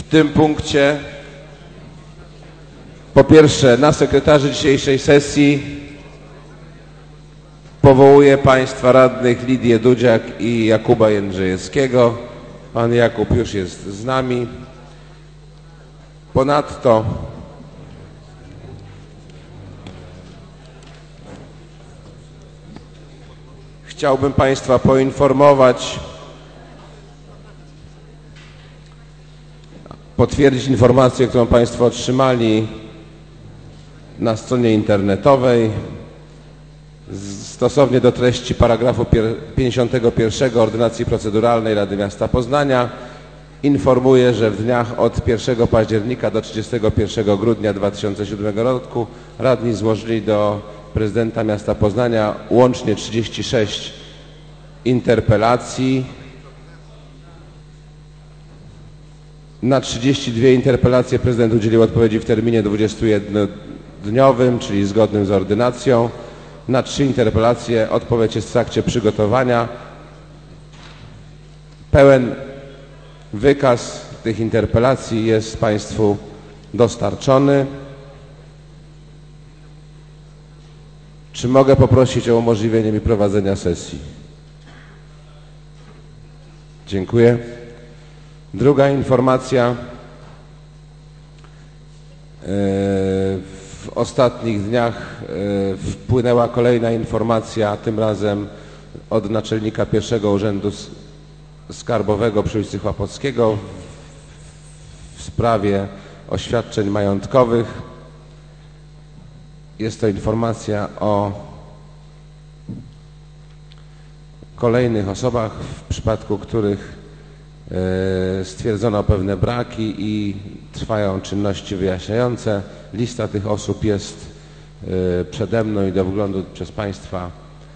tym punkcie po pierwsze na sekretarzy dzisiejszej sesji powołuję państwa radnych Lidię Dudziak i Jakuba Jędrzejewskiego. Pan Jakub już jest z nami. Ponadto chciałbym państwa poinformować, potwierdzić informację, którą państwo otrzymali na stronie internetowej. Stosownie do treści paragrafu 51 Ordynacji Proceduralnej Rady Miasta Poznania informuję, że w dniach od 1 października do 31 grudnia 2007 roku radni złożyli do prezydenta miasta Poznania łącznie 36 interpelacji. Na 32 interpelacje prezydent udzielił odpowiedzi w terminie 21-dniowym, czyli zgodnym z ordynacją. Na 3 interpelacje odpowiedź jest w trakcie przygotowania. Pełen wykaz tych interpelacji jest państwu dostarczony. Czy mogę poprosić o umożliwienie mi prowadzenia sesji? Dziękuję. Druga informacja. W ostatnich dniach wpłynęła kolejna informacja, tym razem od naczelnika Pierwszego Urzędu Skarbowego przy ulicy Chłopockiego w sprawie oświadczeń majątkowych. Jest to informacja o kolejnych osobach, w przypadku których stwierdzono pewne braki i trwają czynności wyjaśniające. Lista tych osób jest przede mną i do wglądu przez państwa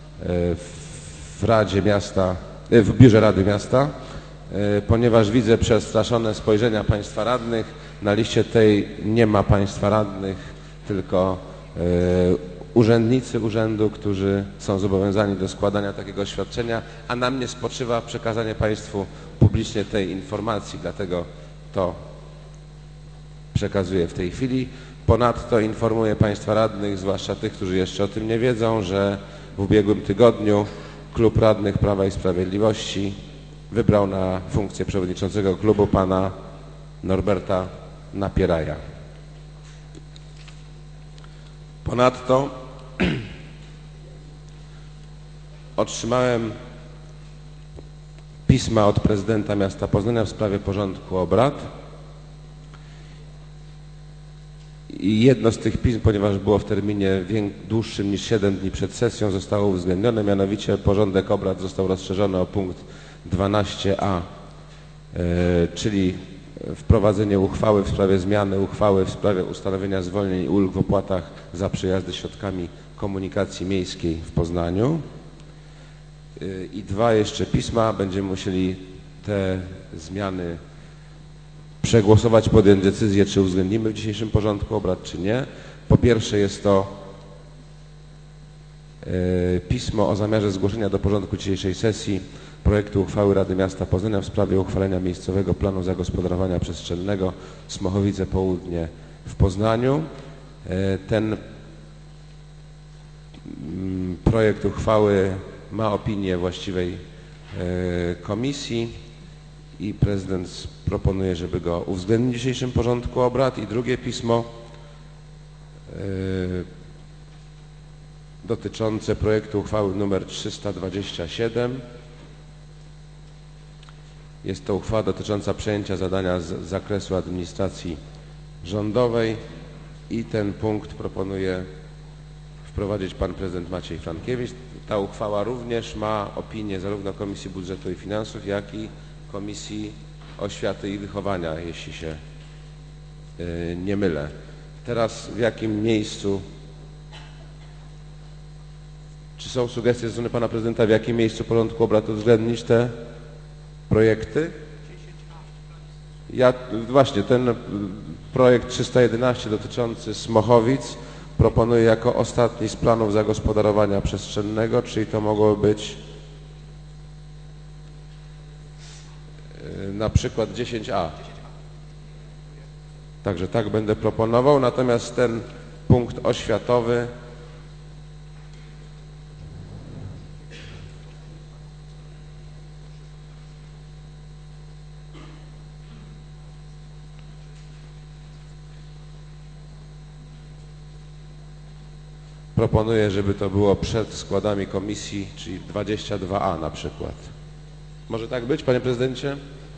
w Radzie Miasta, w Biurze Rady Miasta. Ponieważ widzę przestraszone spojrzenia państwa radnych, na liście tej nie ma państwa radnych, tylko urzędnicy urzędu, którzy są zobowiązani do składania takiego oświadczenia, a na mnie spoczywa przekazanie państwu publicznie tej informacji, dlatego to przekazuję w tej chwili. Ponadto informuję państwa radnych, zwłaszcza tych, którzy jeszcze o tym nie wiedzą, że w ubiegłym tygodniu Klub Radnych Prawa i Sprawiedliwości wybrał na funkcję przewodniczącego klubu pana Norberta Napieraja. Ponadto otrzymałem pisma od prezydenta miasta Poznania w sprawie porządku obrad. I jedno z tych pism, ponieważ było w terminie dłuższym niż 7 dni przed sesją, zostało uwzględnione, mianowicie porządek obrad został rozszerzony o punkt 12a, czyli wprowadzenie uchwały w sprawie zmiany uchwały w sprawie ustanowienia zwolnień i ulg w opłatach za przejazdy środkami komunikacji miejskiej w Poznaniu. I 2 jeszcze pisma. Będziemy musieli te zmiany przegłosować, podjąć decyzję, czy uwzględnimy w dzisiejszym porządku obrad, czy nie. Po pierwsze jest to pismo o zamiarze zgłoszenia do porządku dzisiejszej sesji projektu uchwały Rady Miasta Poznania w sprawie uchwalenia miejscowego planu zagospodarowania przestrzennego Smochowice Południe w Poznaniu. Ten projekt uchwały ma opinię właściwej komisji i prezydent proponuje, żeby go uwzględnić w dzisiejszym porządku obrad. I drugie pismo dotyczące projektu uchwały nr 327. Jest to uchwała dotycząca przejęcia zadania z zakresu administracji rządowej i ten punkt proponuje wprowadzić pan prezydent Maciej Frankiewicz. Ta uchwała również ma opinię zarówno Komisji Budżetu i Finansów, jak i Komisji Oświaty i Wychowania, jeśli się nie mylę. Teraz w jakim miejscu, czy są sugestie ze strony pana prezydenta, w jakim miejscu porządku obrad uwzględnić te projekty? Właśnie ten projekt 311 dotyczący Smochowic proponuję jako ostatni z planów zagospodarowania przestrzennego, czyli to mogło być na przykład 10a. Także tak będę proponował, natomiast ten punkt oświatowy proponuję, żeby to było przed składami komisji, czyli 22a na przykład. Może tak być, panie prezydencie?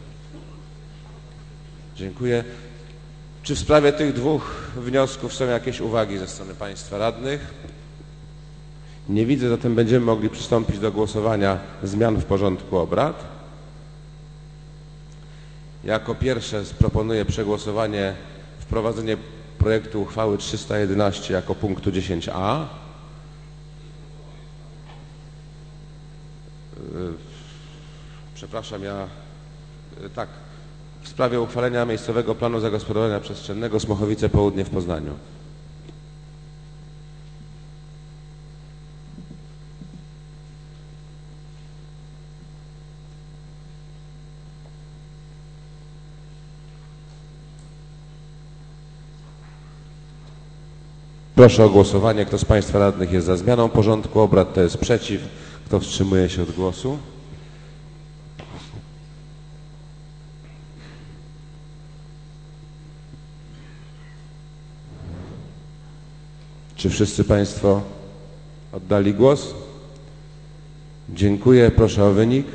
Dziękuję. Czy w sprawie tych dwóch wniosków są jakieś uwagi ze strony państwa radnych? Nie widzę, zatem będziemy mogli przystąpić do głosowania zmian w porządku obrad. Jako pierwsze proponuję przegłosowanie, wprowadzenie projektu uchwały 311 jako punktu 10a. Przepraszam, tak, w sprawie uchwalenia miejscowego planu zagospodarowania przestrzennego Smochowice Południe w Poznaniu. Proszę o głosowanie. Kto z państwa radnych jest za zmianą porządku obrad, kto jest przeciw, kto wstrzymuje się od głosu? Czy wszyscy państwo oddali głos? Dziękuję. Proszę o wynik.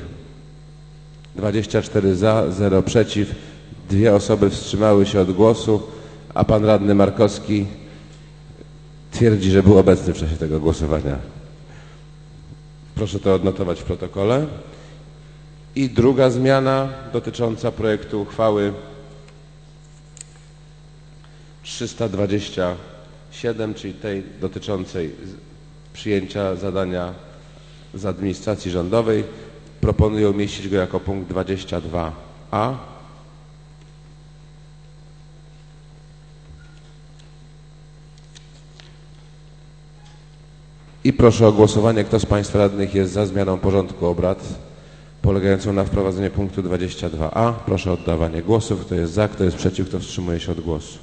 24 za, 0 przeciw, 2 osoby wstrzymały się od głosu, a pan radny Markowski twierdzi, że był obecny w czasie tego głosowania. Proszę to odnotować w protokole. I druga zmiana dotycząca projektu uchwały 327, czyli tej dotyczącej przyjęcia zadania z administracji rządowej. Proponuję umieścić go jako punkt 22a. I proszę o głosowanie, kto z państwa radnych jest za zmianą porządku obrad polegającą na wprowadzeniu punktu 22a. Proszę o oddawanie głosów. Kto jest za, kto jest przeciw, kto wstrzymuje się od głosu.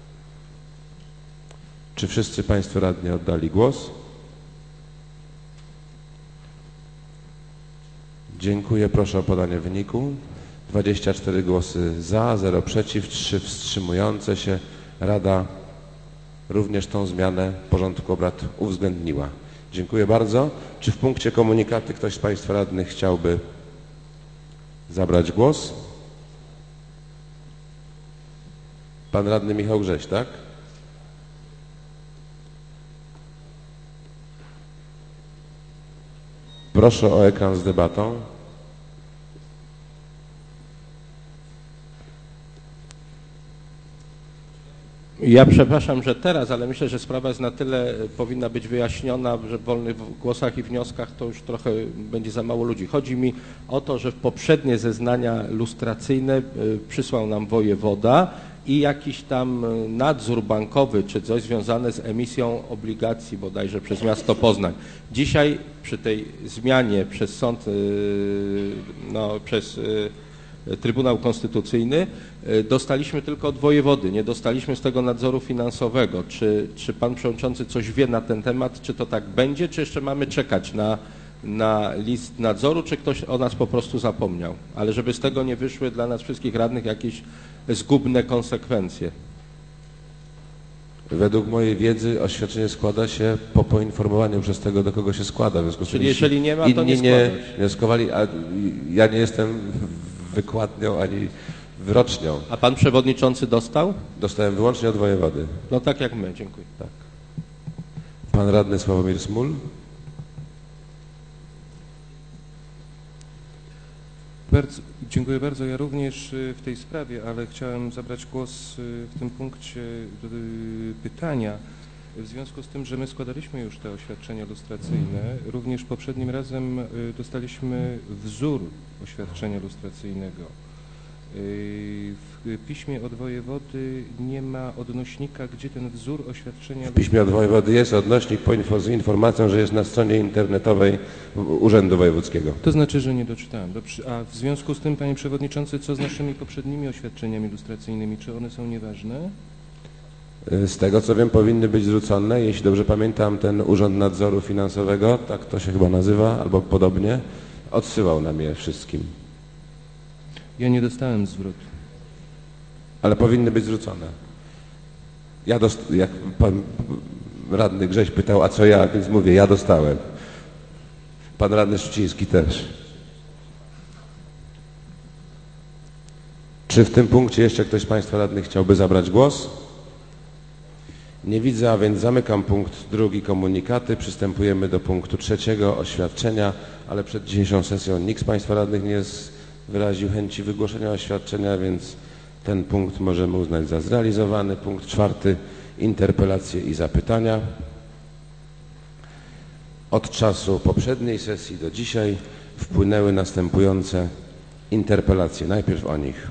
Czy wszyscy państwo radni oddali głos? Dziękuję. Proszę o podanie wyniku. 24 głosy za, 0 przeciw, 3 wstrzymujące się. Rada również tą zmianę porządku obrad uwzględniła. Dziękuję bardzo. Czy w punkcie komunikaty ktoś z państwa radnych chciałby zabrać głos? Pan radny Michał Grześ, tak? Proszę o ekran z debatą. Ja przepraszam, że teraz, ale myślę, że sprawa jest na tyle powinna być wyjaśniona, że w wolnych głosach i wnioskach to już trochę będzie za mało ludzi. Chodzi mi o to, że w poprzednie zeznania lustracyjne przysłał nam wojewoda i jakiś tam nadzór bankowy czy coś związane z emisją obligacji bodajże przez miasto Poznań. Dzisiaj przy tej zmianie przez sąd, przez Trybunał Konstytucyjny dostaliśmy tylko od wojewody, nie dostaliśmy z tego nadzoru finansowego. Czy pan przewodniczący coś wie na ten temat, czy to tak będzie, czy jeszcze mamy czekać na list nadzoru, czy ktoś o nas po prostu zapomniał? Ale żeby z tego nie wyszły dla nas wszystkich radnych jakieś zgubne konsekwencje. Według mojej wiedzy oświadczenie składa się po poinformowaniu przez tego, do kogo się składa. W związku z tym, czyli jeżeli nie ma, to nie nie wnioskowali, a ja nie jestem wykładnią ani wyrocznią. A pan przewodniczący dostał? Dostałem wyłącznie od wojewody. No tak jak my, dziękuję. Tak. Pan radny Sławomir Smul. Dziękuję bardzo. Ja również w tej sprawie, ale chciałem zabrać głos w tym punkcie pytania. W związku z tym, że my składaliśmy już te oświadczenia lustracyjne, również poprzednim razem dostaliśmy wzór oświadczenia lustracyjnego. w piśmie od wojewody nie ma odnośnika, gdzie ten wzór oświadczenia... W piśmie od wojewody jest odnośnik z informacją, że jest na stronie internetowej Urzędu Wojewódzkiego. To znaczy, że nie doczytałem. A w związku z tym, panie przewodniczący, co z naszymi poprzednimi oświadczeniami lustracyjnymi? Czy one są nieważne? Z tego co wiem, powinny być zwrócone. Jeśli dobrze pamiętam, ten Urząd Nadzoru Finansowego, tak to się chyba nazywa, albo podobnie, odsyłał nam je wszystkim. Ja nie dostałem zwrotu. Ale powinny być zwrócone. Jak pan radny Grześ pytał, a co ja, więc mówię, ja dostałem. Pan radny Szczuciński też. Czy w tym punkcie jeszcze ktoś z państwa radnych chciałby zabrać głos? Nie widzę, a więc zamykam punkt 2, komunikaty. Przystępujemy do punktu 3, oświadczenia, ale przed dzisiejszą sesją nikt z państwa radnych nie wyraził chęci wygłoszenia oświadczenia, więc ten punkt możemy uznać za zrealizowany. Punkt 4, interpelacje i zapytania. Od czasu poprzedniej sesji do dzisiaj wpłynęły następujące interpelacje. Najpierw o nich.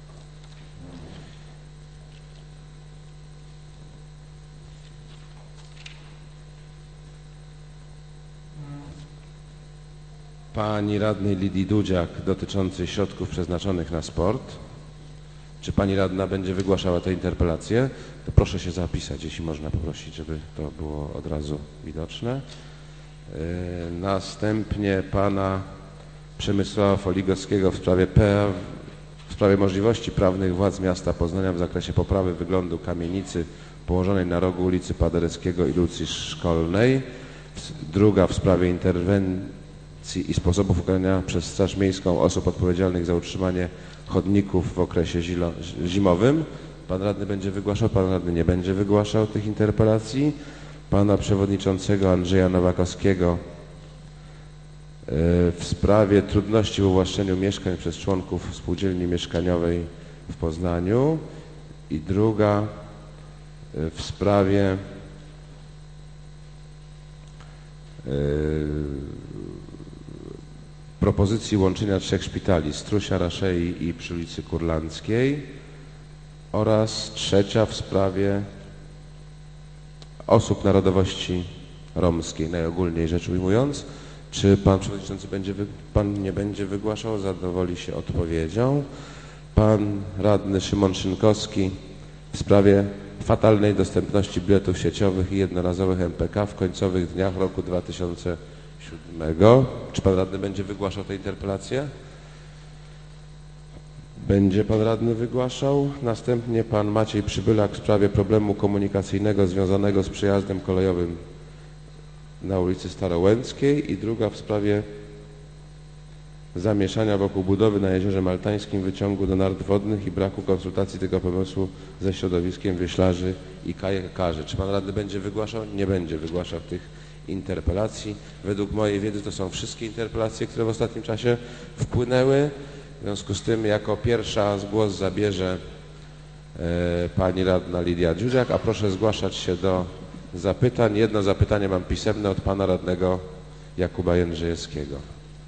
Pani radnej Lidii Dudziak dotyczącej środków przeznaczonych na sport. Czy pani radna będzie wygłaszała tę interpelację? To proszę się zapisać, jeśli można poprosić, żeby to było od razu widoczne. Następnie pana Przemysława Foligowskiego w sprawie możliwości prawnych władz miasta Poznania w zakresie poprawy wyglądu kamienicy położonej na rogu ulicy Paderewskiego i Lucji Szkolnej. Druga w sprawie interwencji i sposobów ukarania przez Straż Miejską osób odpowiedzialnych za utrzymanie chodników w okresie zimowym. Pan radny będzie wygłaszał, pan radny nie będzie wygłaszał tych interpelacji. Pana przewodniczącego Andrzeja Nowakowskiego w sprawie trudności w uwłaszczeniu mieszkań przez członków spółdzielni mieszkaniowej w Poznaniu. I druga w sprawie propozycji łączenia 3 szpitali, Strusia, Raszei i przy ulicy Kurlandzkiej, oraz trzecia w sprawie osób narodowości romskiej, najogólniej rzecz ujmując. Czy pan przewodniczący pan nie będzie wygłaszał? Zadowoli się odpowiedzią. Pan radny Szymon Szynkowski w sprawie fatalnej dostępności biletów sieciowych i jednorazowych MPK w końcowych dniach roku 2007. Czy pan radny będzie wygłaszał tę interpelację? Będzie pan radny wygłaszał. Następnie pan Maciej Przybylak w sprawie problemu komunikacyjnego związanego z przejazdem kolejowym na ulicy Starołęckiej i druga w sprawie zamieszania wokół budowy na Jeziorze Maltańskim wyciągu do nart wodnych i braku konsultacji tego pomysłu ze środowiskiem wioślarzy i kajakarzy. Czy pan radny będzie wygłaszał? Nie będzie wygłaszał tych interpelacji. Według mojej wiedzy to są wszystkie interpelacje, które w ostatnim czasie wpłynęły. W związku z tym jako pierwsza głos zabierze pani radna Lidia Dudziak, a proszę zgłaszać się do zapytań. Jedno zapytanie mam pisemne od pana radnego Jakuba Jędrzejewskiego.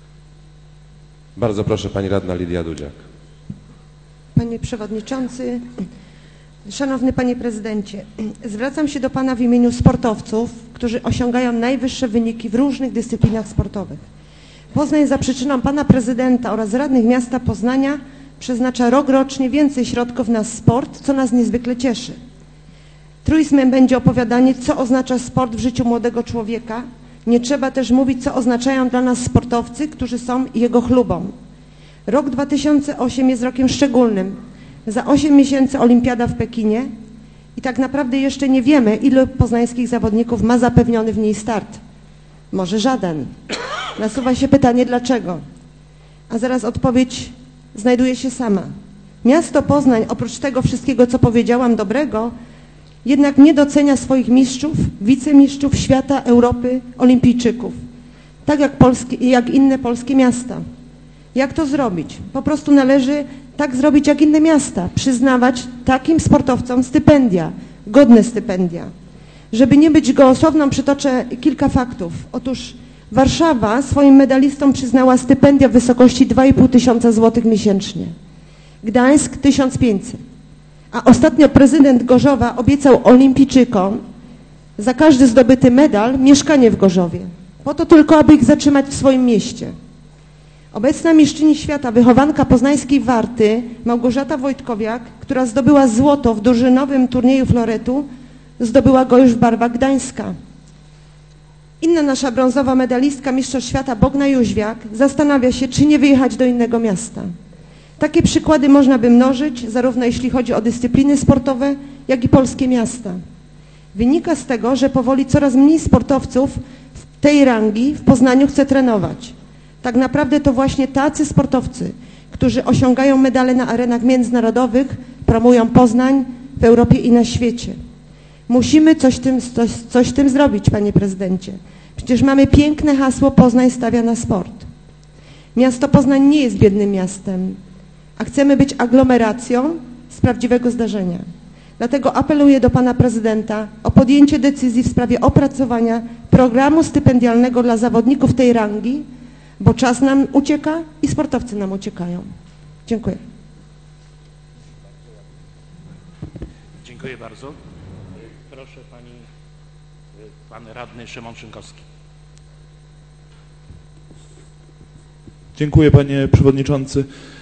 Bardzo proszę, pani radna Lidia Dudziak. Panie Przewodniczący, Szanowny Panie Prezydencie, zwracam się do Pana w imieniu sportowców, którzy osiągają najwyższe wyniki w różnych dyscyplinach sportowych. Poznań za przyczyną Pana Prezydenta oraz radnych miasta Poznania przeznacza rokrocznie więcej środków na sport, co nas niezwykle cieszy. Truizmem będzie opowiadanie, co oznacza sport w życiu młodego człowieka. Nie trzeba też mówić, co oznaczają dla nas sportowcy, którzy są jego chlubą. Rok 2008 jest rokiem szczególnym. Za 8 miesięcy olimpiada w Pekinie i tak naprawdę jeszcze nie wiemy, ilu poznańskich zawodników ma zapewniony w niej start. Może żaden. Nasuwa się pytanie, dlaczego? A zaraz odpowiedź znajduje się sama. Miasto Poznań, oprócz tego wszystkiego, co powiedziałam dobrego, jednak nie docenia swoich mistrzów, wicemistrzów świata, Europy, olimpijczyków. Tak jak inne polskie miasta. Jak to zrobić? Po prostu należy tak zrobić jak inne miasta. Przyznawać takim sportowcom stypendia, godne stypendia. Żeby nie być gołosłowną, przytoczę kilka faktów. Otóż Warszawa swoim medalistom przyznała stypendia w wysokości 2,5 tysiąca złotych miesięcznie. Gdańsk 1500. A ostatnio prezydent Gorzowa obiecał olimpijczykom za każdy zdobyty medal mieszkanie w Gorzowie. Po to tylko, aby ich zatrzymać w swoim mieście. Obecna mistrzyni świata, wychowanka poznańskiej Warty, Małgorzata Wojtkowiak, która zdobyła złoto w drużynowym turnieju floretu, zdobyła go już w barwach Gdańska. Inna nasza brązowa medalistka mistrzostw świata, Bogna Jóźwiak, zastanawia się, czy nie wyjechać do innego miasta. Takie przykłady można by mnożyć, zarówno jeśli chodzi o dyscypliny sportowe, jak i polskie miasta. Wynika z tego, że powoli coraz mniej sportowców w tej rangi w Poznaniu chce trenować. Tak naprawdę to właśnie tacy sportowcy, którzy osiągają medale na arenach międzynarodowych, promują Poznań w Europie i na świecie. Musimy coś z tym zrobić, panie prezydencie. Przecież mamy piękne hasło Poznań stawia na sport. Miasto Poznań nie jest biednym miastem, a chcemy być aglomeracją z prawdziwego zdarzenia. Dlatego apeluję do pana prezydenta o podjęcie decyzji w sprawie opracowania programu stypendialnego dla zawodników tej rangi, bo czas nam ucieka i sportowcy nam uciekają. Dziękuję. Dziękuję bardzo. Proszę pan radny Szymon Szynkowski. Dziękuję, panie przewodniczący.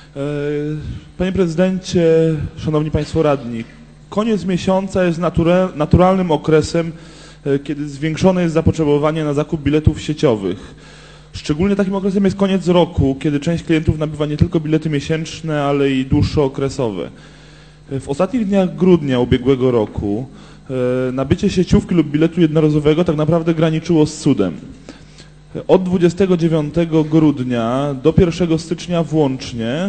Panie prezydencie, szanowni państwo radni, koniec miesiąca jest naturalnym okresem, kiedy zwiększone jest zapotrzebowanie na zakup biletów sieciowych. Szczególnie takim okresem jest koniec roku, kiedy część klientów nabywa nie tylko bilety miesięczne, ale i dłuższookresowe. W ostatnich dniach grudnia ubiegłego roku nabycie sieciówki lub biletu jednorazowego tak naprawdę graniczyło z cudem. Od 29 grudnia do 1 stycznia włącznie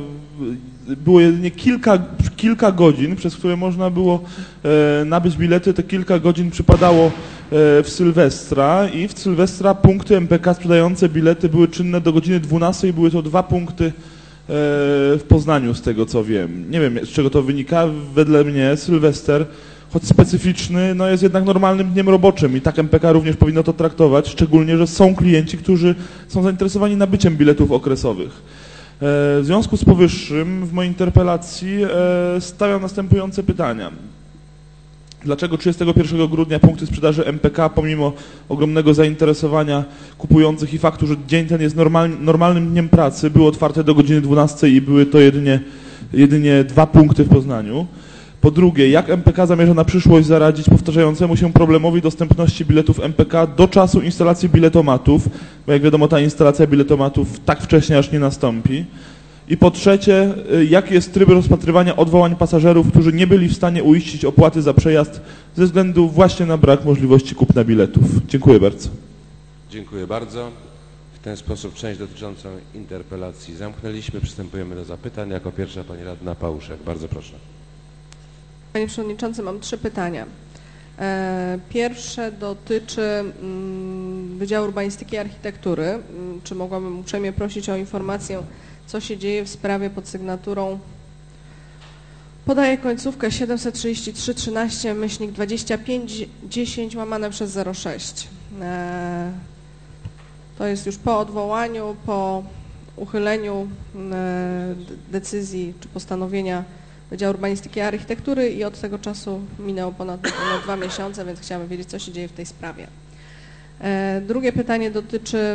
było jedynie kilka godzin, przez które można było nabyć bilety. Te kilka godzin przypadało w Sylwestra i w Sylwestra punkty MPK sprzedające bilety były czynne do godziny 12 i były to 2 punkty w Poznaniu, z tego co wiem. Nie wiem, z czego to wynika. Wedle mnie Sylwester, choć specyficzny, no jest jednak normalnym dniem roboczym i tak MPK również powinno to traktować, szczególnie, że są klienci, którzy są zainteresowani nabyciem biletów okresowych. W związku z powyższym w mojej interpelacji stawiam następujące pytania. Dlaczego 31 grudnia punkty sprzedaży MPK, pomimo ogromnego zainteresowania kupujących i faktu, że dzień ten jest normalnym dniem pracy, były otwarte do godziny 12 i były to jedynie 2 punkty w Poznaniu? Po drugie, jak MPK zamierza na przyszłość zaradzić powtarzającemu się problemowi dostępności biletów MPK do czasu instalacji biletomatów, bo jak wiadomo ta instalacja biletomatów tak wcześnie aż nie nastąpi. I po trzecie, jaki jest tryb rozpatrywania odwołań pasażerów, którzy nie byli w stanie uiścić opłaty za przejazd ze względu właśnie na brak możliwości kupna biletów. Dziękuję bardzo. Dziękuję bardzo. W ten sposób część dotyczącą interpelacji zamknęliśmy. Przystępujemy do zapytań. Jako pierwsza pani radna Pałuszek. Bardzo proszę. Panie Przewodniczący, mam 3 pytania. Pierwsze dotyczy Wydziału Urbanistyki i Architektury. Czy mogłabym uprzejmie prosić o informację, co się dzieje w sprawie pod sygnaturą, podaję końcówkę 733/2510/06. To jest już po odwołaniu, po uchyleniu decyzji czy postanowienia Wydziału Urbanistyki i Architektury i od tego czasu minęło ponad 2 miesiące, więc chciałabym wiedzieć, co się dzieje w tej sprawie. Drugie pytanie dotyczy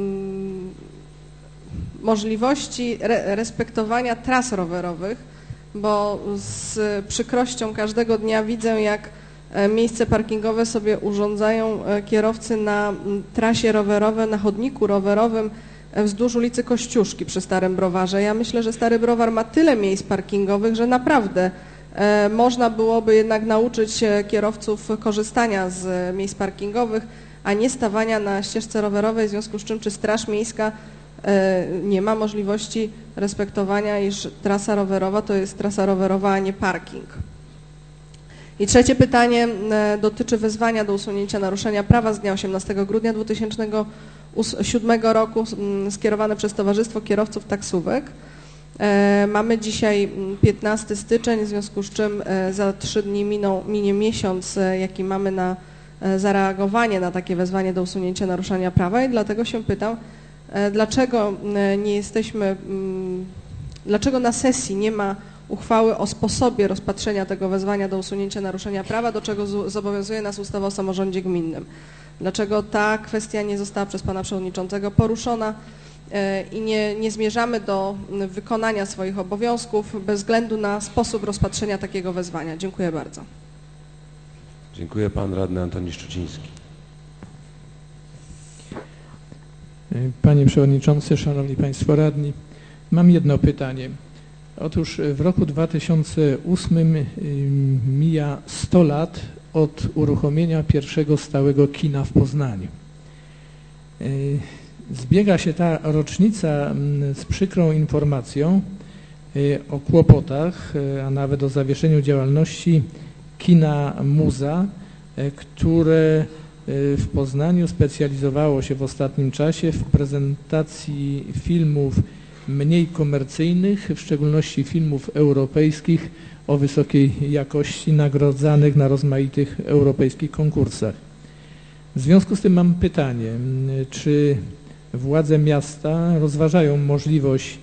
możliwości respektowania tras rowerowych, bo z przykrością każdego dnia widzę, jak miejsce parkingowe sobie urządzają kierowcy na trasie rowerowej, na chodniku rowerowym wzdłuż ulicy Kościuszki przy Starym Browarze. Ja myślę, że Stary Browar ma tyle miejsc parkingowych, że naprawdę można byłoby jednak nauczyć kierowców korzystania z miejsc parkingowych, a nie stawania na ścieżce rowerowej, w związku z czym czy Straż Miejska nie ma możliwości respektowania, iż trasa rowerowa to jest trasa rowerowa, a nie parking. I trzecie pytanie dotyczy wezwania do usunięcia naruszenia prawa z dnia 18 grudnia 2007 roku skierowane przez Towarzystwo Kierowców Taksówek. Mamy dzisiaj 15 styczeń, w związku z czym za 3 dni minie miesiąc, jaki mamy na zareagowanie na takie wezwanie do usunięcia naruszenia prawa i dlatego się pytam, dlaczego nie jesteśmy dlaczego na sesji nie ma uchwały o sposobie rozpatrzenia tego wezwania do usunięcia naruszenia prawa, do czego zobowiązuje nas ustawa o samorządzie gminnym. Dlaczego ta kwestia nie została przez pana przewodniczącego poruszona i nie zmierzamy do wykonania swoich obowiązków bez względu na sposób rozpatrzenia takiego wezwania. Dziękuję bardzo. Dziękuję. Pan radny Antoni Szczuciński. Panie Przewodniczący, Szanowni Państwo Radni, mam jedno pytanie. Otóż w roku 2008 mija 100 lat od uruchomienia pierwszego stałego kina w Poznaniu. Zbiega się ta rocznica z przykrą informacją o kłopotach, a nawet o zawieszeniu działalności kina Muza, które w Poznaniu specjalizowało się w ostatnim czasie w prezentacji filmów mniej komercyjnych, w szczególności filmów europejskich o wysokiej jakości, nagrodzanych na rozmaitych europejskich konkursach. W związku z tym mam pytanie, czy władze miasta rozważają możliwość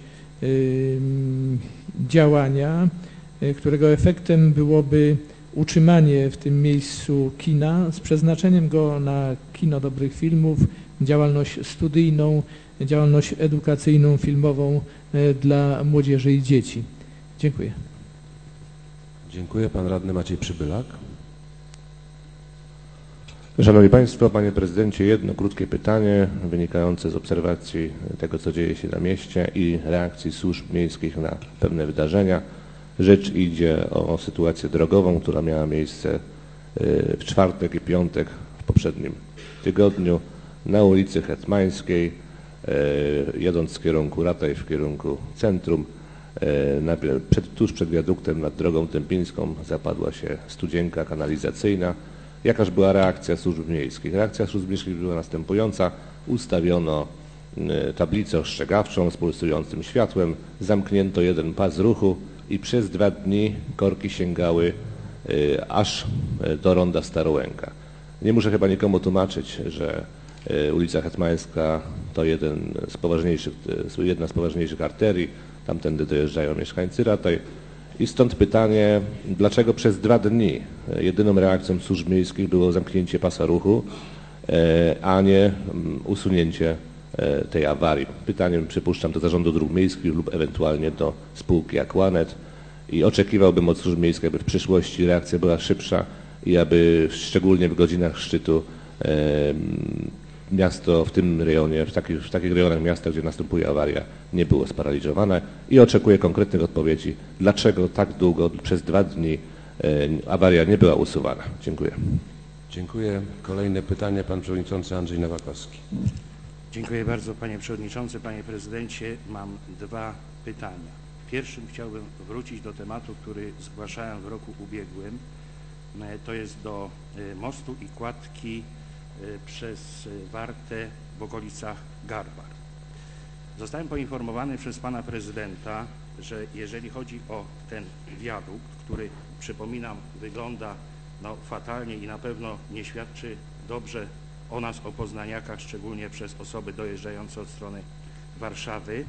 działania, którego efektem byłoby utrzymanie w tym miejscu kina z przeznaczeniem go na kino dobrych filmów, działalność studyjną, działalność edukacyjną, filmową dla młodzieży i dzieci. Dziękuję. Dziękuję. Pan radny Maciej Przybylak. Szanowni Państwo, Panie Prezydencie, jedno krótkie pytanie wynikające z obserwacji tego, co dzieje się na mieście i reakcji służb miejskich na pewne wydarzenia. Rzecz idzie o sytuację drogową, która miała miejsce w czwartek i piątek w poprzednim tygodniu na ulicy Hetmańskiej, jadąc z kierunku Rataj w kierunku centrum. Tuż przed wiaduktem nad drogą tępińską zapadła się studzienka kanalizacyjna. Jakaż była reakcja służb miejskich? Reakcja służb miejskich była następująca. Ustawiono tablicę ostrzegawczą z pulsującym światłem, zamknięto jeden pas ruchu i przez 2 dni korki sięgały aż do ronda Starołęka. Nie muszę chyba nikomu tłumaczyć, że ulica Hetmańska to jedna z poważniejszych arterii, tamtędy dojeżdżają mieszkańcy Rataj. I stąd pytanie, dlaczego przez 2 dni jedyną reakcją służb miejskich było zamknięcie pasa ruchu, a nie usunięcie tej awarii. Pytaniem przypuszczam do Zarządu Dróg Miejskich lub ewentualnie do spółki Aquanet i oczekiwałbym od służb miejskich, aby w przyszłości reakcja była szybsza i aby szczególnie w godzinach szczytu miasto w tym rejonie, w takich rejonach miasta, gdzie następuje awaria, nie było sparaliżowane i oczekuję konkretnych odpowiedzi, dlaczego tak długo, przez 2 dni awaria nie była usuwana. Dziękuję. Dziękuję. Kolejne pytanie, pan przewodniczący Andrzej Nowakowski. Dziękuję bardzo, panie przewodniczący, panie prezydencie. Mam 2 pytania. Pierwszym chciałbym wrócić do tematu, który zgłaszałem w roku ubiegłym. To jest do mostu i kładki przez Wartę w okolicach Garbar. Zostałem poinformowany przez pana prezydenta, że jeżeli chodzi o ten wiadukt, który, przypominam, wygląda fatalnie i na pewno nie świadczy dobrze o nas, o poznaniakach, szczególnie przez osoby dojeżdżające od strony Warszawy,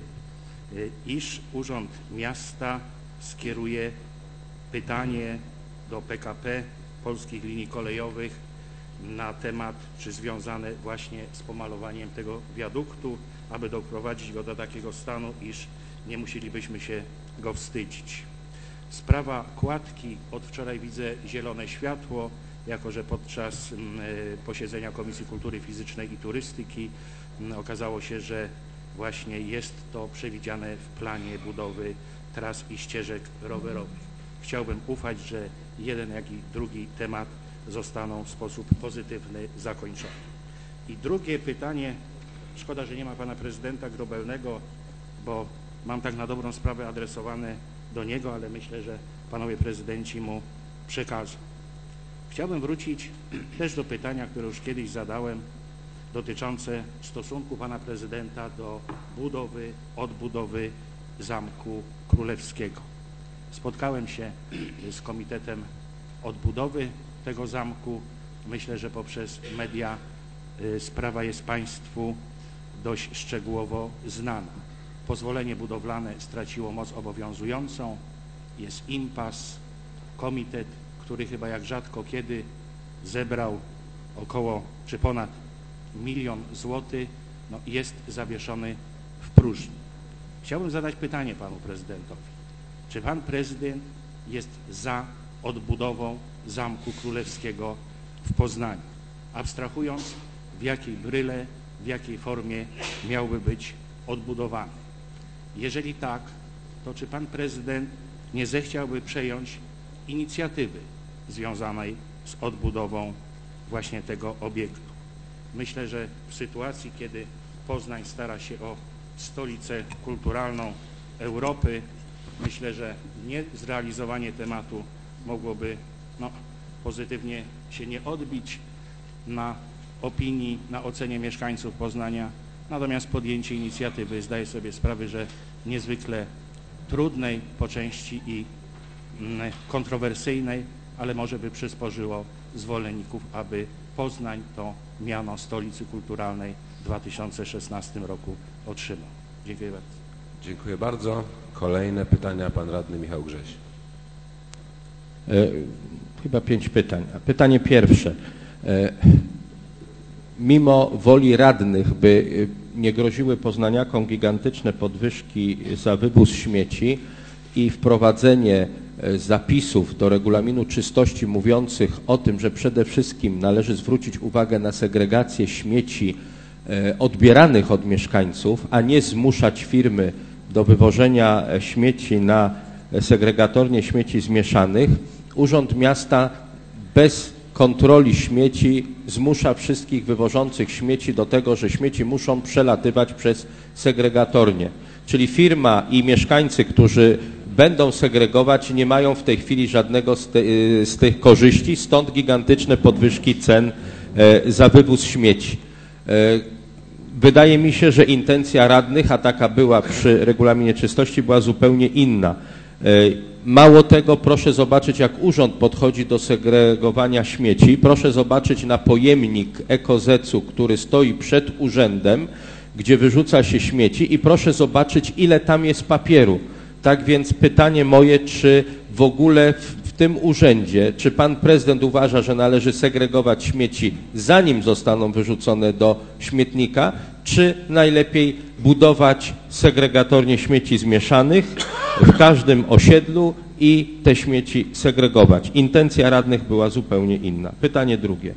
iż Urząd Miasta skieruje pytanie do PKP Polskich Linii Kolejowych na temat, czy związane właśnie z pomalowaniem tego wiaduktu, aby doprowadzić go do takiego stanu, iż nie musielibyśmy się go wstydzić. Sprawa kładki, od wczoraj widzę zielone światło, jako że podczas posiedzenia Komisji Kultury Fizycznej i Turystyki okazało się, że właśnie jest to przewidziane w planie budowy tras i ścieżek rowerowych. Chciałbym ufać, że jeden, jak i drugi temat zostaną w sposób pozytywny zakończone. I drugie pytanie, szkoda, że nie ma pana prezydenta Grobelnego, bo mam tak na dobrą sprawę adresowane do niego, ale myślę, że panowie prezydenci mu przekażą. Chciałbym wrócić też do pytania, które już kiedyś zadałem, dotyczące stosunku pana prezydenta do budowy, odbudowy Zamku Królewskiego. Spotkałem się z Komitetem Odbudowy tego zamku. Myślę, że poprzez media sprawa jest państwu dość szczegółowo znana. pozwolenie budowlane straciło moc obowiązującą, jest impas, komitet, który chyba jak rzadko kiedy zebrał około czy ponad 1 000 000 złotych, no, jest zawieszony w próżni. Chciałbym zadać pytanie panu prezydentowi. Czy pan prezydent jest za odbudową Zamku Królewskiego w Poznaniu? Abstrahując, w jakiej bryle, w jakiej formie miałby być odbudowany. Jeżeli tak, to czy pan prezydent nie zechciałby przejąć inicjatywy związanej z odbudową właśnie tego obiektu? Myślę, że w sytuacji, kiedy Poznań stara się o stolicę kulturalną Europy, myślę, że niezrealizowanie tematu mogłoby pozytywnie się nie odbić na opinii, na ocenie mieszkańców Poznania, natomiast podjęcie inicjatywy, zdaję sobie sprawę, że niezwykle trudnej po części i kontrowersyjnej, ale może by przysporzyło zwolenników, aby Poznań to miano stolicy kulturalnej w 2016 roku otrzymał. Dziękuję bardzo. Dziękuję bardzo. Kolejne pytania, pan radny Michał Grześ. Chyba 5 pytań. Pytanie pierwsze. Mimo woli radnych, by nie groziły poznaniakom gigantyczne podwyżki za wywóz śmieci i wprowadzenie zapisów do regulaminu czystości mówiących o tym, że przede wszystkim należy zwrócić uwagę na segregację śmieci odbieranych od mieszkańców, a nie zmuszać firmy do wywożenia śmieci na segregatornie śmieci zmieszanych, Urząd Miasta bez kontroli śmieci zmusza wszystkich wywożących śmieci do tego, że śmieci muszą przelatywać przez segregatornie. Czyli firma i mieszkańcy, którzy będą segregować, nie mają w tej chwili żadnego z tych korzyści, stąd gigantyczne podwyżki cen za wywóz śmieci. Wydaje mi się, że intencja radnych, a taka była przy regulaminie czystości, była zupełnie inna. Mało tego, proszę zobaczyć, jak urząd podchodzi do segregowania śmieci. Proszę zobaczyć na pojemnik EKOZEC-u, który stoi przed urzędem, gdzie wyrzuca się śmieci i proszę zobaczyć, ile tam jest papieru. Tak więc pytanie moje, czy w ogóle w tym urzędzie, czy pan prezydent uważa, że należy segregować śmieci, zanim zostaną wyrzucone do śmietnika, czy najlepiej budować segregatornie śmieci zmieszanych w każdym osiedlu i te śmieci segregować. Intencja radnych była zupełnie inna. Pytanie drugie.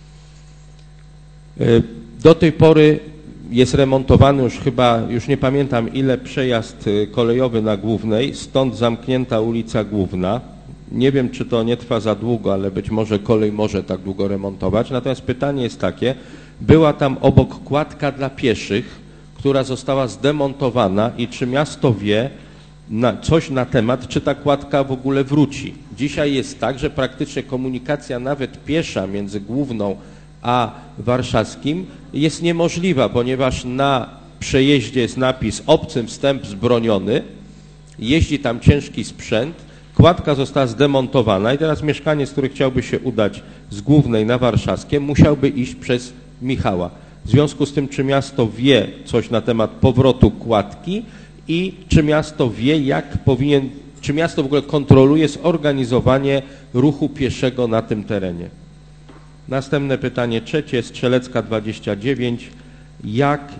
Do tej pory jest remontowany już nie pamiętam ile, przejazd kolejowy na Głównej, stąd zamknięta ulica Główna. Nie wiem, czy to nie trwa za długo, ale być może kolej może tak długo remontować. Natomiast pytanie jest takie, była tam obok kładka dla pieszych, która została zdemontowana i czy miasto wie coś na temat, czy ta kładka w ogóle wróci. Dzisiaj jest tak, że praktycznie komunikacja nawet piesza między Główną a Warszawskim jest niemożliwa, ponieważ na przejeździe jest napis obcym wstęp zbroniony, jeździ tam ciężki sprzęt, kładka została zdemontowana i teraz mieszkaniec, który chciałby się udać z Głównej na Warszawskie, musiałby iść przez Michała. W związku z tym, czy miasto wie coś na temat powrotu kładki i czy miasto wie, czy miasto w ogóle kontroluje zorganizowanie ruchu pieszego na tym terenie. Następne pytanie trzecie, Strzelecka 29. Jaka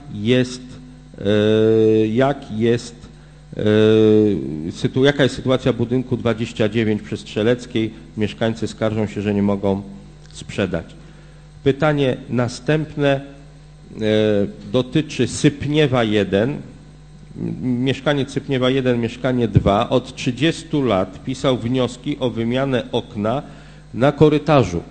jest sytuacja budynku 29 przy Strzeleckiej? Mieszkańcy skarżą się, że nie mogą sprzedać. Pytanie następne dotyczy Sypniewa 1. Mieszkaniec Sypniewa 1, mieszkanie 2 od 30 lat pisał wnioski o wymianę okna na korytarzu.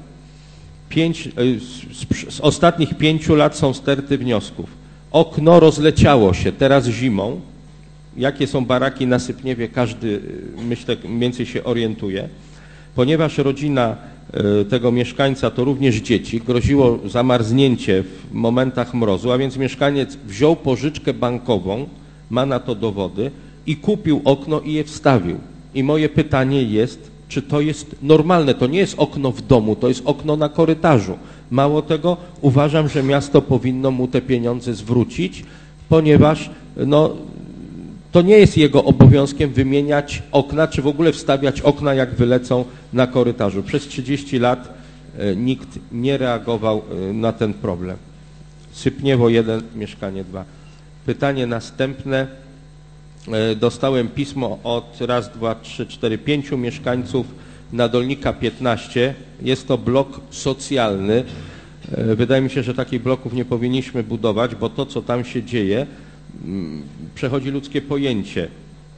Z ostatnich 5 lat są sterty wniosków. Okno rozleciało się teraz zimą. Jakie są baraki na Sypniewie, każdy, myślę, mniej więcej się orientuje. Ponieważ rodzina tego mieszkańca to również dzieci, groziło zamarznięcie w momentach mrozu, a więc mieszkaniec wziął pożyczkę bankową, ma na to dowody i kupił okno i je wstawił. I moje pytanie jest, czy to jest normalne? To nie jest okno w domu, to jest okno na korytarzu. Mało tego, uważam, że miasto powinno mu te pieniądze zwrócić, ponieważ To nie jest jego obowiązkiem wymieniać okna, czy w ogóle wstawiać okna, jak wylecą na korytarzu. Przez 30 lat nikt nie reagował na ten problem. Sypniewo 1, mieszkanie 2. Pytanie następne. Dostałem pismo od 5 mieszkańców Nadolnika 15. Jest to blok socjalny. Wydaje mi się, że takich bloków nie powinniśmy budować, bo to, co tam się dzieje, przechodzi ludzkie pojęcie.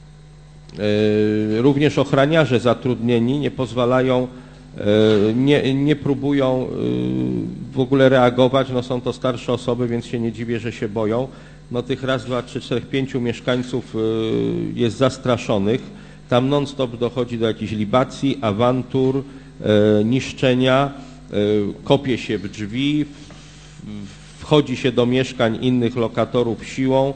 Również ochraniarze zatrudnieni nie pozwalają, nie próbują w ogóle reagować. No są to starsze osoby, więc się nie dziwię, że się boją. No tych 5 mieszkańców jest zastraszonych. Tam non-stop dochodzi do jakichś libacji, awantur, niszczenia, kopie się w drzwi, wchodzi się do mieszkań innych lokatorów siłą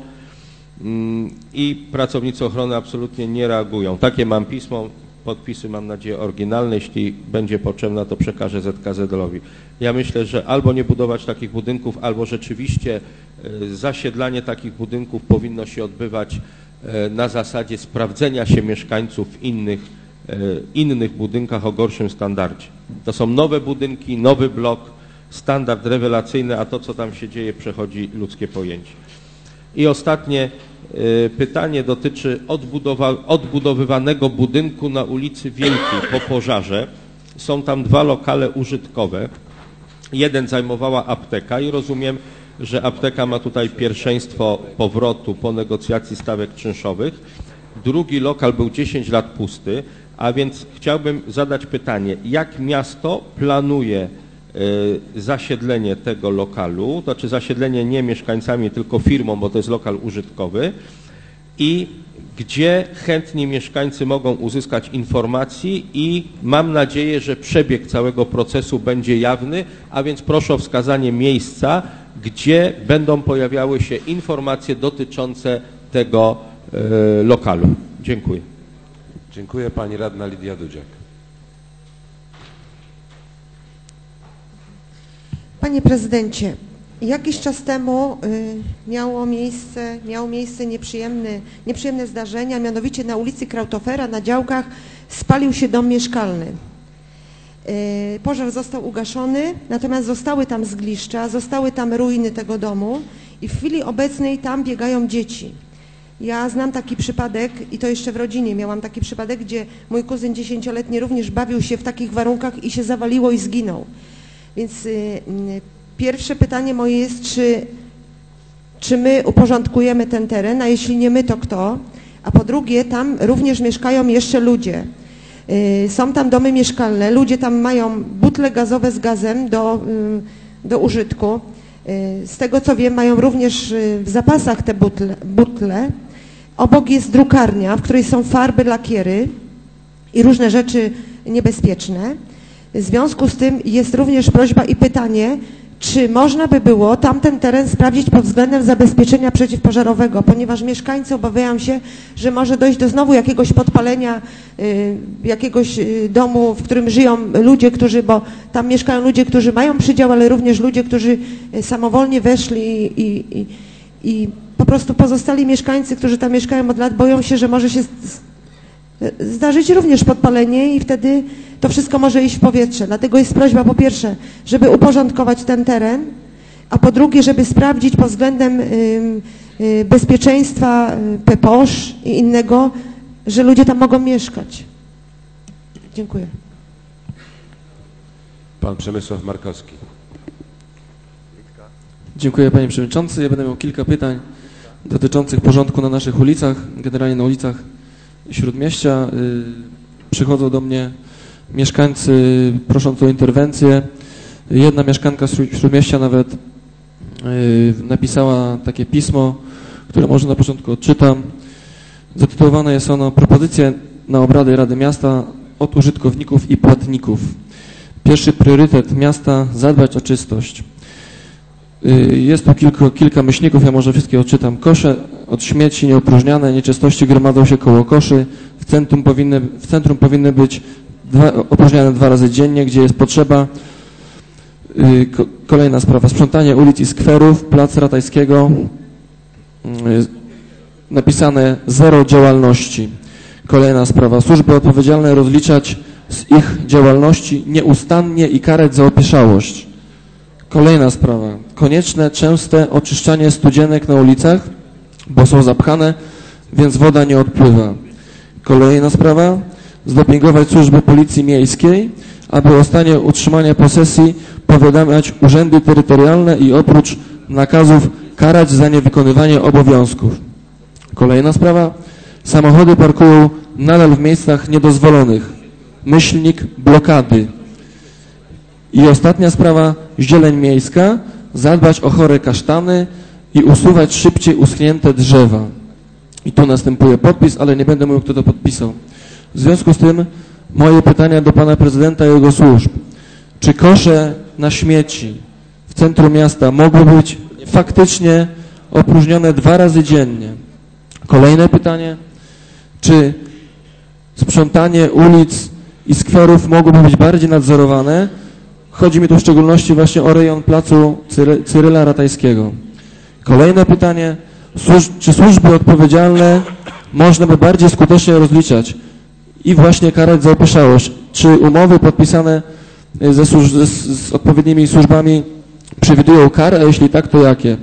i pracownicy ochrony absolutnie nie reagują. Takie mam pismo, podpisy mam nadzieję oryginalne. Jeśli będzie potrzebna, to przekażę ZKZL-owi. Ja myślę, że albo nie budować takich budynków, albo rzeczywiście zasiedlanie takich budynków powinno się odbywać na zasadzie sprawdzenia się mieszkańców w innych budynkach o gorszym standardzie. To są nowe budynki, nowy blok, standard rewelacyjny, a to, co tam się dzieje, przechodzi ludzkie pojęcie. I ostatnie pytanie dotyczy odbudowywanego budynku na ulicy Wielkiej po pożarze. Są tam 2 lokale użytkowe. Jeden zajmowała apteka i rozumiem, że apteka ma tutaj pierwszeństwo powrotu po negocjacji stawek czynszowych. Drugi lokal był 10 lat pusty, a więc chciałbym zadać pytanie, jak miasto planuje zasiedlenie tego lokalu, to znaczy zasiedlenie nie mieszkańcami, tylko firmą, bo to jest lokal użytkowy, i gdzie chętni mieszkańcy mogą uzyskać informacji, i mam nadzieję, że przebieg całego procesu będzie jawny, a więc proszę o wskazanie miejsca, gdzie będą pojawiały się informacje dotyczące tego lokalu. Dziękuję. Dziękuję. Pani radna Lidia Dudziak. Panie prezydencie, jakiś czas temu miało miejsce nieprzyjemne zdarzenia, mianowicie na ulicy Krautofera na działkach spalił się dom mieszkalny. Pożar został ugaszony, natomiast zostały tam zgliszcza, zostały tam ruiny tego domu i w chwili obecnej tam biegają dzieci. Ja znam taki przypadek, i to jeszcze w rodzinie miałam taki przypadek, gdzie mój kuzyn 10-letni również bawił się w takich warunkach i się zawaliło i zginął. Więc pierwsze pytanie moje jest, czy my uporządkujemy ten teren, a jeśli nie my, to kto? A po drugie, tam również mieszkają jeszcze ludzie. Są tam domy mieszkalne, ludzie tam mają butle gazowe z gazem do użytku. Z tego co wiem, mają również w zapasach te butle. Obok jest drukarnia, w której są farby, lakiery i różne rzeczy niebezpieczne. W związku z tym jest również prośba i pytanie, czy można by było tamten teren sprawdzić pod względem zabezpieczenia przeciwpożarowego, ponieważ mieszkańcy obawiają się, że może dojść do znowu jakiegoś podpalenia jakiegoś domu, w którym żyją ludzie, bo tam mieszkają ludzie, którzy mają przydział, ale również ludzie, którzy samowolnie weszli i po prostu pozostali mieszkańcy, którzy tam mieszkają od lat, boją się, że może się zdarzyć również podpalenie i wtedy to wszystko może iść w powietrze. Dlatego jest prośba po pierwsze, żeby uporządkować ten teren, a po drugie, żeby sprawdzić pod względem bezpieczeństwa PPOŚ i innego, że ludzie tam mogą mieszkać. Dziękuję. Pan Przemysław Markowski. Dziękuję panie przewodniczący. Ja będę miał kilka pytań dotyczących porządku na naszych ulicach, generalnie na ulicach Śródmieścia. Przychodzą do mnie mieszkańcy prosząc o interwencję. Jedna mieszkanka Śródmieścia nawet napisała takie pismo, które może na początku odczytam. Zatytułowane jest ono Propozycje na obrady Rady Miasta od użytkowników i płatników. Pierwszy priorytet miasta: zadbać o czystość. Jest tu kilka myślników, ja może wszystkie odczytam. Kosze od śmieci nieopróżniane, nieczystości gromadzą się koło koszy. W centrum powinny być opróżniane 2 razy dziennie, gdzie jest potrzeba. Kolejna sprawa: sprzątanie ulic i skwerów, plac Ratajskiego. napisane zero działalności. Kolejna sprawa. Służby odpowiedzialne rozliczać z ich działalności nieustannie i karać za opieszałość. Kolejna sprawa. Konieczne, częste oczyszczanie studzienek na ulicach, bo są zapchane, więc woda nie odpływa. Kolejna sprawa. Zdopingować służby policji miejskiej, aby o stanie utrzymania posesji powiadamiać urzędy terytorialne i oprócz nakazów karać za niewykonywanie obowiązków. Kolejna sprawa. Samochody parkują nadal w miejscach niedozwolonych. Myślnik blokady. I ostatnia sprawa. Zieleń miejska. Zadbać o chore kasztany i usuwać szybciej uschnięte drzewa. I tu następuje podpis, ale nie będę mówił, kto to podpisał. W związku z tym moje pytania do pana prezydenta i jego służb. Czy kosze na śmieci w centrum miasta mogły być faktycznie opróżnione 2 razy dziennie? Kolejne pytanie. Czy sprzątanie ulic i skwerów mogłoby być bardziej nadzorowane? Chodzi mi tu w szczególności właśnie o rejon placu Cyryla Ratajskiego. Kolejne pytanie. Czy służby odpowiedzialne można by bardziej skutecznie rozliczać i właśnie karać za opieszałość? Czy umowy podpisane z odpowiednimi służbami przewidują kary, a jeśli tak, to jakie?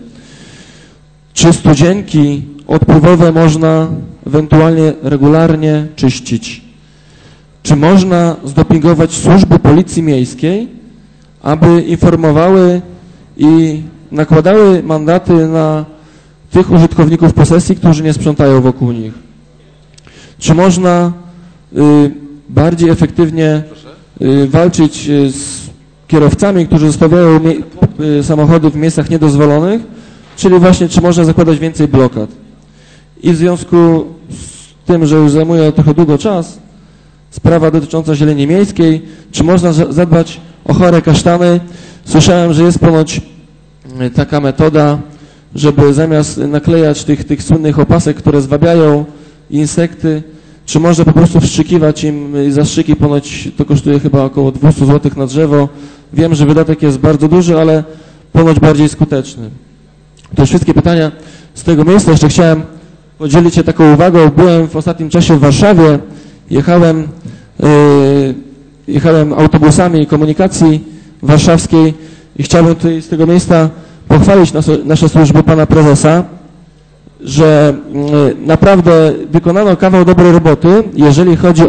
Czy studzienki odpływowe można ewentualnie regularnie czyścić? Czy można zdopingować służby policji miejskiej, aby informowały i nakładały mandaty na tych użytkowników posesji, którzy nie sprzątają wokół nich? Czy można bardziej efektywnie walczyć z kierowcami, którzy zostawiają samochody w miejscach niedozwolonych, czyli właśnie czy można zakładać więcej blokad? I w związku z tym, że już zajmuje trochę długo czas, sprawa dotycząca zieleni miejskiej, czy można zadbać o chore kasztany? Słyszałem, że jest ponoć taka metoda, żeby zamiast naklejać tych słynnych opasek, które zwabiają insekty, czy można po prostu wszczykiwać im zastrzyki, ponoć to kosztuje chyba około 200 zł na drzewo. Wiem, że wydatek jest bardzo duży, ale ponoć bardziej skuteczny. To już wszystkie pytania z tego miejsca. Jeszcze chciałem podzielić się taką uwagą. Byłem w ostatnim czasie w Warszawie, jechałem autobusami komunikacji warszawskiej i chciałbym tutaj z tego miejsca pochwalić nasze służby pana prezesa, że naprawdę wykonano kawał dobrej roboty, jeżeli chodzi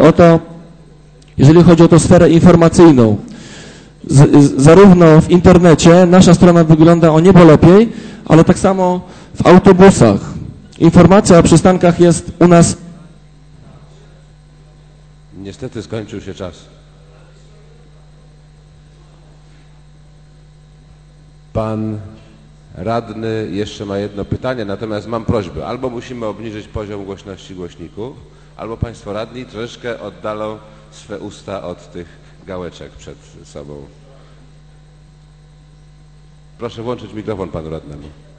o tę sferę informacyjną. Zarówno w internecie nasza strona wygląda o niebo lepiej, ale tak samo w autobusach. Informacja o przystankach jest u nas... Niestety skończył się czas. Pan radny jeszcze ma jedno pytanie, natomiast mam prośbę. Albo musimy obniżyć poziom głośności głośników, albo państwo radni troszeczkę oddalą swe usta od tych gałeczek przed sobą. Proszę włączyć mikrofon panu radnemu.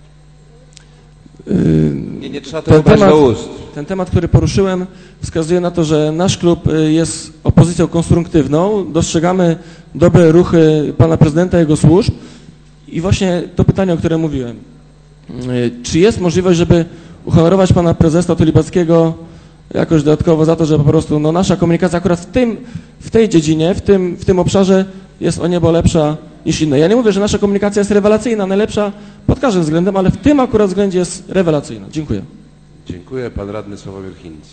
Nie trzeba tego brać do ust. Ten temat, który poruszyłem, wskazuje na to, że nasz klub jest opozycją konstruktywną. Dostrzegamy dobre ruchy pana prezydenta i jego służb. I właśnie to pytanie, o którym mówiłem. Czy jest możliwość, żeby uhonorować pana prezesa Tulibackiego jakoś dodatkowo za to, że po prostu nasza komunikacja akurat w tej dziedzinie, w tym obszarze jest o niebo lepsza niż inne. Ja nie mówię, że nasza komunikacja jest rewelacyjna, najlepsza pod każdym względem, ale w tym akurat względzie jest rewelacyjna. Dziękuję. Dziękuję. Pan radny Sławomir Hinz.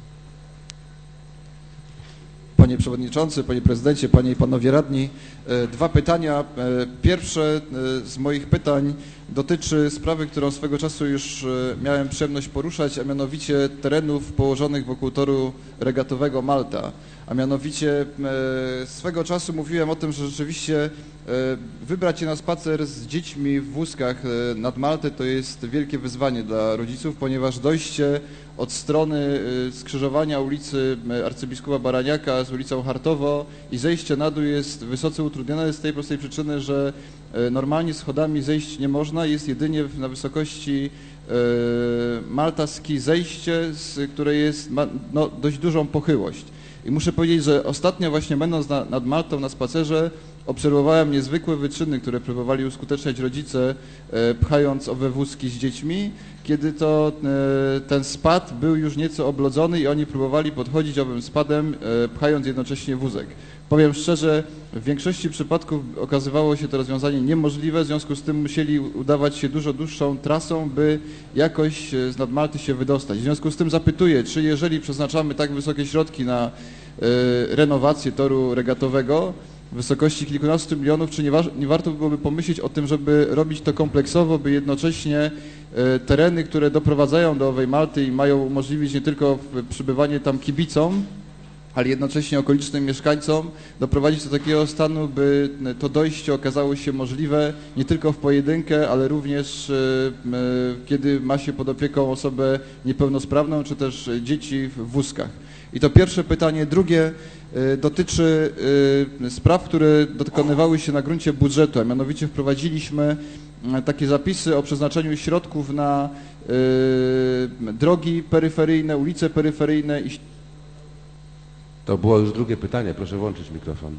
Panie Przewodniczący, Panie Prezydencie, Panie i Panowie Radni. 2 pytania. Pierwsze z moich pytań dotyczy sprawy, którą swego czasu już miałem przyjemność poruszać, a mianowicie terenów położonych wokół toru regatowego Malta. A mianowicie swego czasu mówiłem o tym, że rzeczywiście wybrać się na spacer z dziećmi w wózkach nad Maltę to jest wielkie wyzwanie dla rodziców, ponieważ dojście od strony skrzyżowania ulicy Arcybiskupa Baraniaka z ulicą Hartowo i zejście na dół jest wysoce utrudnione z tej prostej przyczyny, że normalnie schodami zejść nie można, jest jedynie na wysokości Malta Ski zejście, które ma dość dużą pochyłość. I muszę powiedzieć, że ostatnio właśnie będąc nad Maltą na spacerze obserwowałem niezwykłe wyczyny, które próbowali uskuteczniać rodzice, pchając owe wózki z dziećmi, kiedy to ten spad był już nieco oblodzony i oni próbowali podchodzić owym spadem, pchając jednocześnie wózek. Powiem szczerze, w większości przypadków okazywało się to rozwiązanie niemożliwe, w związku z tym musieli udawać się dużo dłuższą trasą, by jakoś z Nadmalty się wydostać. W związku z tym zapytuję, czy jeżeli przeznaczamy tak wysokie środki na renowację toru regatowego w wysokości kilkunastu milionów, czy nie warto byłoby pomyśleć o tym, żeby robić to kompleksowo, by jednocześnie tereny, które doprowadzają do owej Malty i mają umożliwić nie tylko przybywanie tam kibicom, ale jednocześnie okolicznym mieszkańcom doprowadzić do takiego stanu, by to dojście okazało się możliwe nie tylko w pojedynkę, ale również kiedy ma się pod opieką osobę niepełnosprawną, czy też dzieci w wózkach. I to pierwsze pytanie. Drugie dotyczy spraw, które dokonywały się na gruncie budżetu, a mianowicie wprowadziliśmy takie zapisy o przeznaczeniu środków na drogi peryferyjne, ulice peryferyjne i... To było już drugie pytanie, proszę włączyć mikrofon.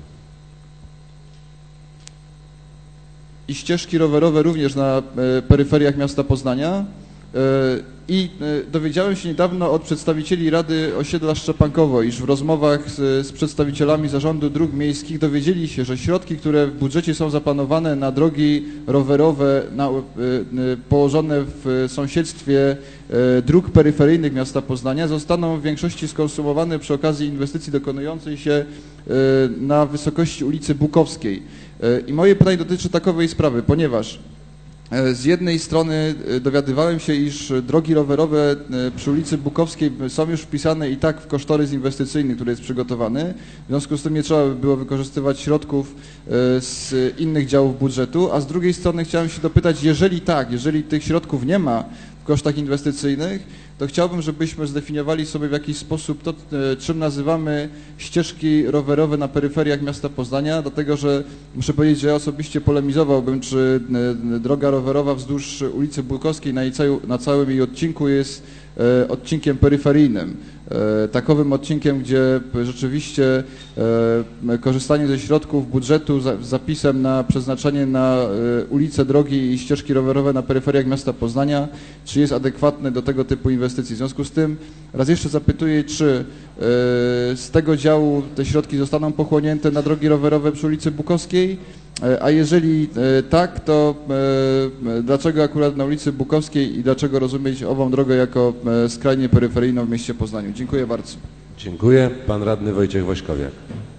I ścieżki rowerowe również na peryferiach miasta Poznania. I dowiedziałem się niedawno od przedstawicieli Rady Osiedla Szczepankowo, iż w rozmowach z przedstawicielami Zarządu Dróg Miejskich dowiedzieli się, że środki, które w budżecie są zaplanowane na drogi rowerowe położone w sąsiedztwie dróg peryferyjnych miasta Poznania zostaną w większości skonsumowane przy okazji inwestycji dokonującej się na wysokości ulicy Bukowskiej. I moje pytanie dotyczy takowej sprawy, ponieważ z jednej strony dowiadywałem się, iż drogi rowerowe przy ulicy Bukowskiej są już wpisane i tak w kosztorys inwestycyjny, który jest przygotowany. W związku z tym nie trzeba by było wykorzystywać środków z innych działów budżetu, a z drugiej strony chciałem się dopytać, jeżeli tak, jeżeli tych środków nie ma w kosztach inwestycyjnych, to chciałbym, żebyśmy zdefiniowali sobie w jakiś sposób to, czym nazywamy ścieżki rowerowe na peryferiach miasta Poznania, dlatego że muszę powiedzieć, że ja osobiście polemizowałbym, czy droga rowerowa wzdłuż ulicy Bukowskiej na całym jej odcinku jest odcinkiem peryferyjnym. Takowym odcinkiem, gdzie rzeczywiście korzystanie ze środków budżetu z zapisem na przeznaczenie na ulice, drogi i ścieżki rowerowe na peryferiach miasta Poznania, czy jest adekwatne do tego typu inwestycji. W związku z tym raz jeszcze zapytuję, czy z tego działu te środki zostaną pochłonięte na drogi rowerowe przy ulicy Bukowskiej, a jeżeli tak, to dlaczego akurat na ulicy Bukowskiej i dlaczego rozumieć ową drogę jako skrajnie peryferyjną w mieście Poznaniu? Dziękuję bardzo. Dziękuję. Pan radny Wojciech Wośkowiak.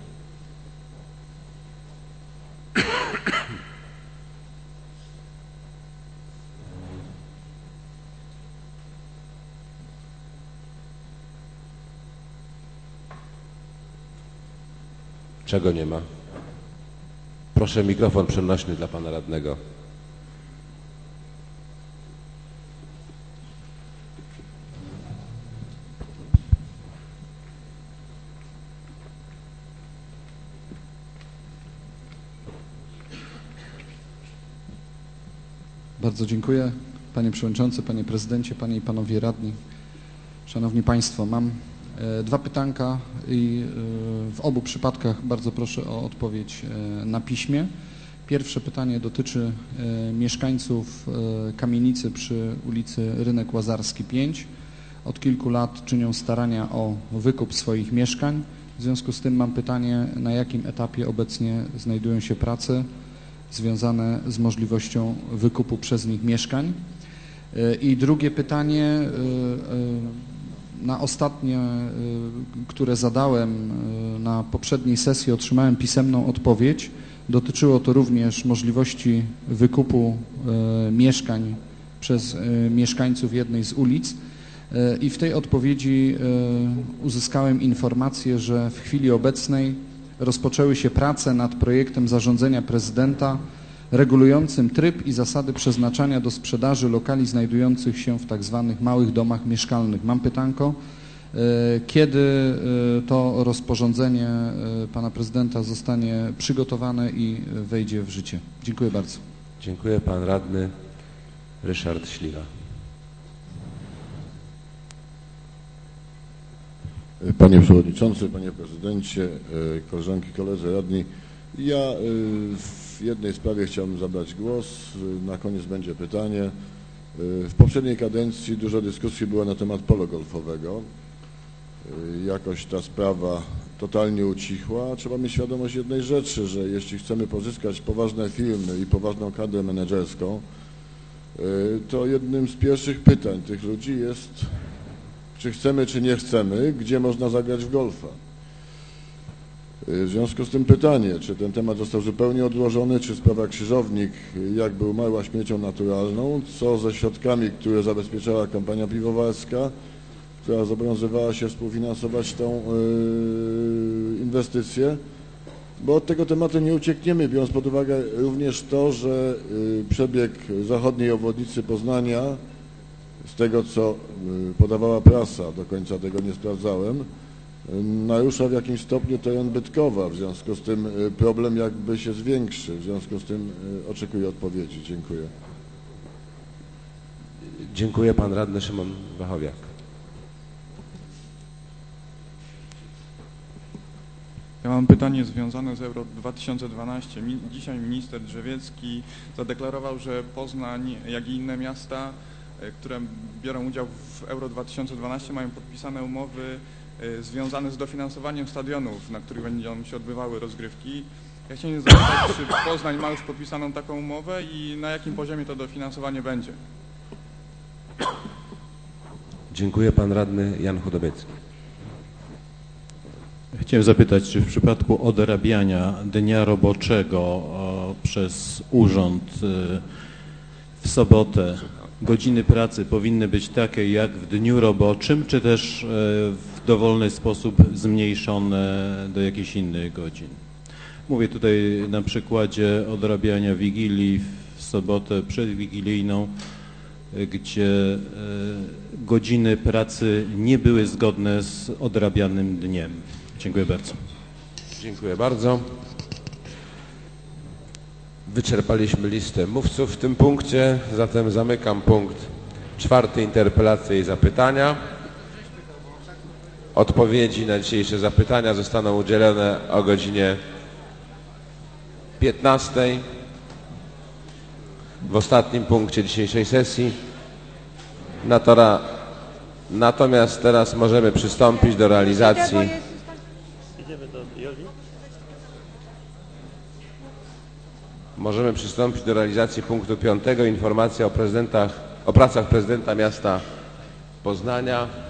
Czego nie ma? Proszę mikrofon przenośny dla pana radnego. Bardzo dziękuję. Panie Przewodniczący, Panie Prezydencie, Panie i Panowie Radni. Szanowni Państwo, mam dwa pytanka i w obu przypadkach bardzo proszę o odpowiedź na piśmie. Pierwsze pytanie dotyczy mieszkańców kamienicy przy ulicy Rynek Łazarski 5. Od kilku lat czynią starania o wykup swoich mieszkań. W związku z tym mam pytanie, na jakim etapie obecnie znajdują się prace związane z możliwością wykupu przez nich mieszkań. I drugie pytanie, na ostatnie, które zadałem na poprzedniej sesji, otrzymałem pisemną odpowiedź. Dotyczyło to również możliwości wykupu mieszkań przez mieszkańców jednej z ulic i w tej odpowiedzi uzyskałem informację, że w chwili obecnej rozpoczęły się prace nad projektem zarządzenia prezydenta regulującym tryb i zasady przeznaczania do sprzedaży lokali znajdujących się w tak zwanych małych domach mieszkalnych. Mam pytanko, kiedy to rozporządzenie pana prezydenta zostanie przygotowane i wejdzie w życie? Dziękuję bardzo. Dziękuję. Pan radny Ryszard Śliwa. Panie Przewodniczący, Panie Prezydencie, koleżanki, koledzy radni, Ja w jednej sprawie chciałbym zabrać głos, na koniec będzie pytanie. W poprzedniej kadencji dużo dyskusji było na temat polo golfowego. Jakoś ta sprawa totalnie ucichła. Trzeba mieć świadomość jednej rzeczy, że jeśli chcemy pozyskać poważne firmy i poważną kadrę menedżerską, to jednym z pierwszych pytań tych ludzi jest, czy chcemy, czy nie chcemy, gdzie można zagrać w golfa. W związku z tym pytanie, czy ten temat został zupełnie odłożony, czy sprawa Krzyżownik jakby umarła śmiercią naturalną, co ze środkami, które zabezpieczała kampania piwowarska, która zobowiązywała się współfinansować tą inwestycję, bo od tego tematu nie uciekniemy, biorąc pod uwagę również to, że przebieg zachodniej obwodnicy Poznania, z tego co podawała prasa, do końca tego nie sprawdzałem, narusza w jakimś stopniu teren Bytkowa, w związku z tym problem jakby się zwiększy, w związku z tym oczekuję odpowiedzi. Dziękuję. Dziękuję. Pan radny Szymon Wachowiak. Ja mam pytanie związane z Euro 2012. Dzisiaj minister Drzewiecki zadeklarował, że Poznań, jak i inne miasta, które biorą udział w Euro 2012, mają podpisane umowy związane z dofinansowaniem stadionów, na których będą się odbywały rozgrywki. Ja chciałem zapytać, czy Poznań ma już podpisaną taką umowę i na jakim poziomie to dofinansowanie będzie? Dziękuję. Pan radny Jan Chudobiecki. Chciałem zapytać, czy w przypadku odrabiania dnia roboczego przez urząd w sobotę godziny pracy powinny być takie jak w dniu roboczym, czy też w dowolny sposób zmniejszone do jakichś innych godzin? Mówię tutaj na przykładzie odrabiania Wigilii w sobotę przedwigilijną, gdzie godziny pracy nie były zgodne z odrabianym dniem. Dziękuję bardzo. Dziękuję bardzo. Wyczerpaliśmy listę mówców w tym punkcie, zatem zamykam punkt 4. Interpelacje i zapytania. Odpowiedzi na dzisiejsze zapytania zostaną udzielone o godzinie 15 w ostatnim punkcie dzisiejszej sesji. Natomiast teraz możemy przystąpić do realizacji punktu 5. Informacja o pracach prezydenta miasta Poznania.